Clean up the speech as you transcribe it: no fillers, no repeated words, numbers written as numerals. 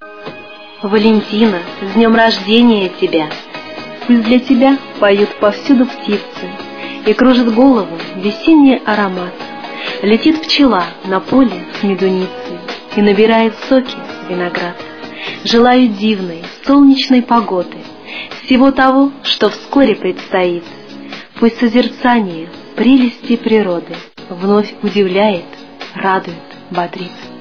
Валентина, с днем рождения тебя! Пусть для тебя поют повсюду птицы, и кружит голову весенний аромат. Летит пчела на поле с медуницей и набирает соки виноград. Желаю дивной, солнечной погоды, всего того, что вскоре предстоит. Пусть созерцание прелести природы вновь удивляет, радует, бодрит.